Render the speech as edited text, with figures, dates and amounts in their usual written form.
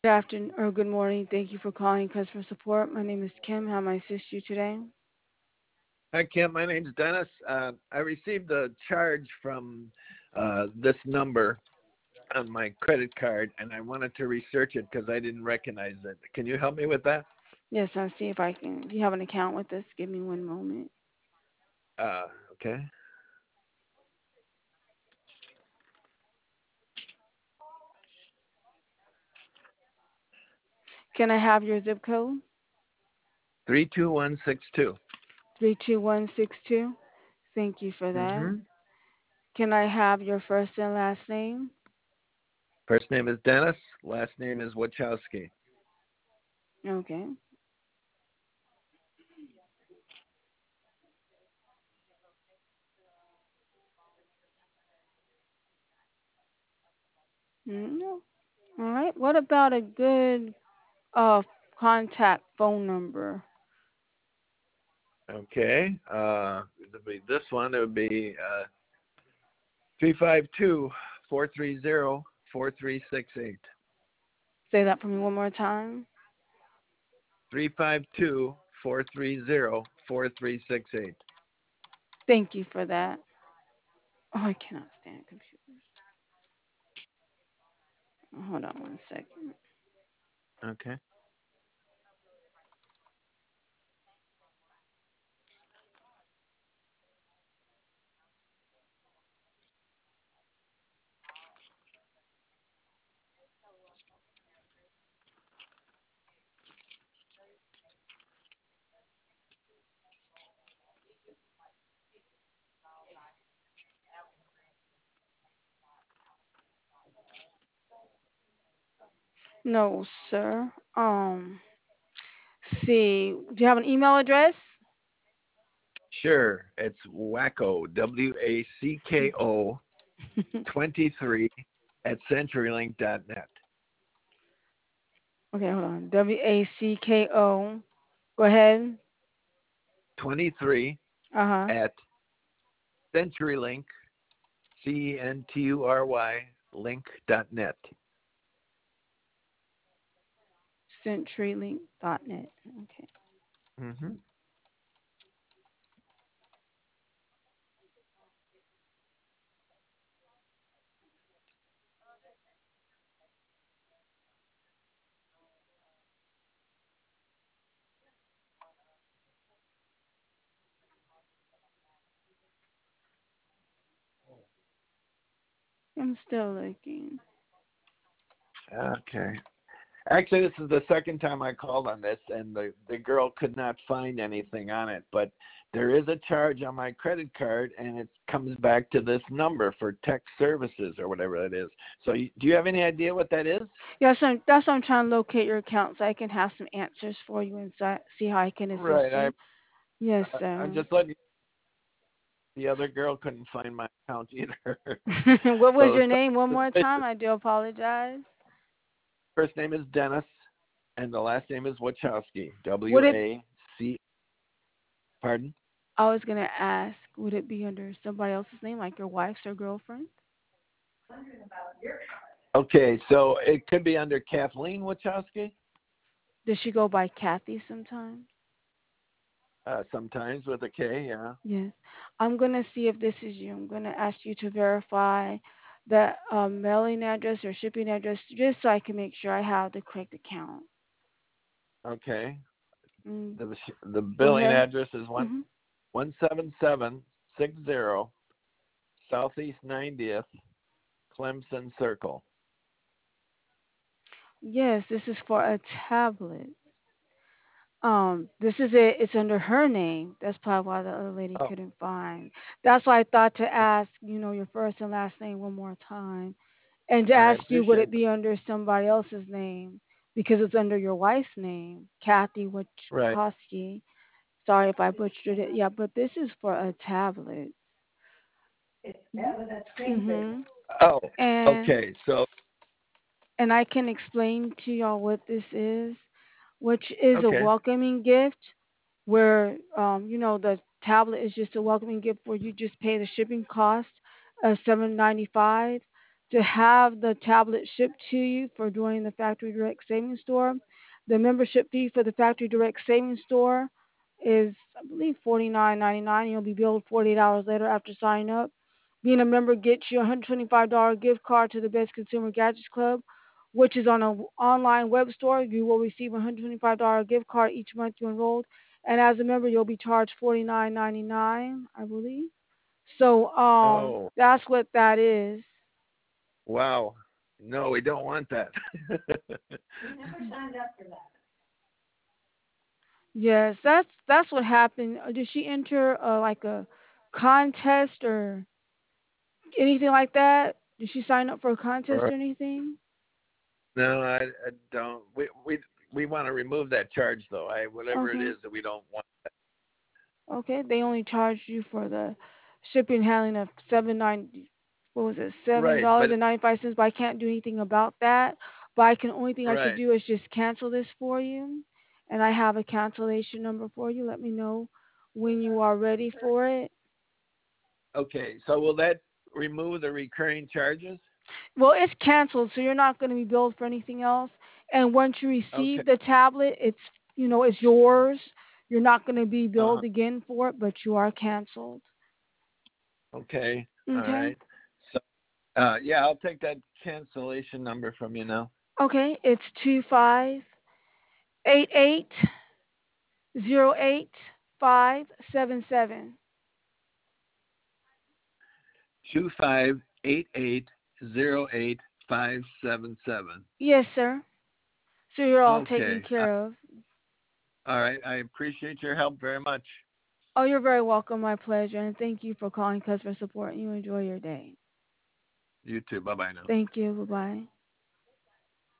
Good afternoon or good morning. Thank you for calling customer support. My name is Kim. How may I assist you today? Hi, Kim. My name's Dennis. I received a charge from this number on my credit card, and I wanted to research it because I didn't recognize it. Can you help me with that? Yes, I'll see if I can. Do you have an account with us? Give me one moment. Okay. Can I have your zip code? 32162. 32162. Thank you for that. Mm-hmm. Can I have your first and last name? First name is Dennis. Last name is Wachowski. Okay. No. All right. What about a good uh contact phone number? Okay. It would be this one. It would be 352 Say that for me one more time. 352-430-4368. Thank you for that. Oh, I cannot stand computers. Hold on one second. Okay. No, sir. See, do you have an email address? Sure. It's Wacko, WACKO 23 at CenturyLink.net. Okay, hold on. WACKO. Go ahead. 23 Uh huh. at CenturyLink, CENTURY, link.net. CenturyLink.net. Okay. Mm-hmm. I'm still looking. Okay. Actually, this is the second time I called on this, and the girl could not find anything on it. But there is a charge on my credit card, and it comes back to this number for tech services or whatever that is. So, do you have any idea what that is? Yes, that's why I'm trying to locate your account so I can have some answers for you and see how I can assist Right. you. Yes, I'm sir. just letting you. The other girl couldn't find my account either. What was So your name one more time? suspicious. I do apologize. First name is Dennis, and the last name is Wachowski. Would it? WAC. Pardon? I was gonna ask. Would it be under somebody else's name, like your wife's or girlfriend? Okay, so it could be under Kathleen Wachowski. Does she go by Kathy sometimes? Sometimes with a K. Yeah. Yes. I'm going to see if this is you. I'm going to ask you to verify the mailing address or shipping address just so I can make sure I have the correct account. Okay. Mm, The go billing ahead. address is Hmm. 17760 Southeast 90th Clemson Circle. Yes, this is for a tablet. This is it. It's under her name. That's probably why the other lady Oh, couldn't find. That's why I thought to ask, your first and last name one more time. And to I ask you, would appreciate it be under somebody else's name? Because it's under your wife's name, Kathy that. Right. Wachowski. Sorry if I butchered it. Yeah, but this is for a tablet. Mhm. Oh, And okay. So, and I can explain to y'all what this is, which is a okay. welcoming gift where the tablet is just a welcoming gift where you just pay the shipping cost of $7.95. to have the tablet shipped to you for joining the Factory Direct Savings Store. The membership fee for the Factory Direct Savings Store is, I believe, $49.99. You'll be billed 48 hours later after signing up. Being a member gets you a $125 gift card to the Best Consumer Gadgets Club, which is on an online web store. You will receive a $125 gift card each month you enrolled. And as a member, you'll be charged $49.99, I believe. So Oh, that's what that is. wow. No, we don't want that. Yes, that's what happened. Did she enter like a contest or anything like that? Did she sign up for a contest Or- or anything? no, I don't. We want to remove that charge though. Whatever it Okay. is that we don't want. Okay. They only charged you for the shipping and handling of 7.90. What was it? seven Right, dollars but and 95 cents. But I can't do anything about that. But I can only thing I could right. do is just cancel this for you, and I have a cancellation number for you. Let me know when you are ready for it. Okay, so will that remove the recurring charges? Well, it's canceled, so you're not going to be billed for anything else. And once you Okay. receive the tablet, it's yours. You're not going to be Uh-huh. billed again for it, but you are canceled. Okay. All Okay. right. So, yeah, I'll take that cancellation number from you now. Okay. It's 2588 08 577. 258808 577. Yes, sir. So you're all taken Okay. care of. All right. I appreciate your help very much. Oh, you're very welcome. My pleasure. And thank you for calling customer support. You enjoy your day. You too. Bye bye now. Thank you. Bye bye.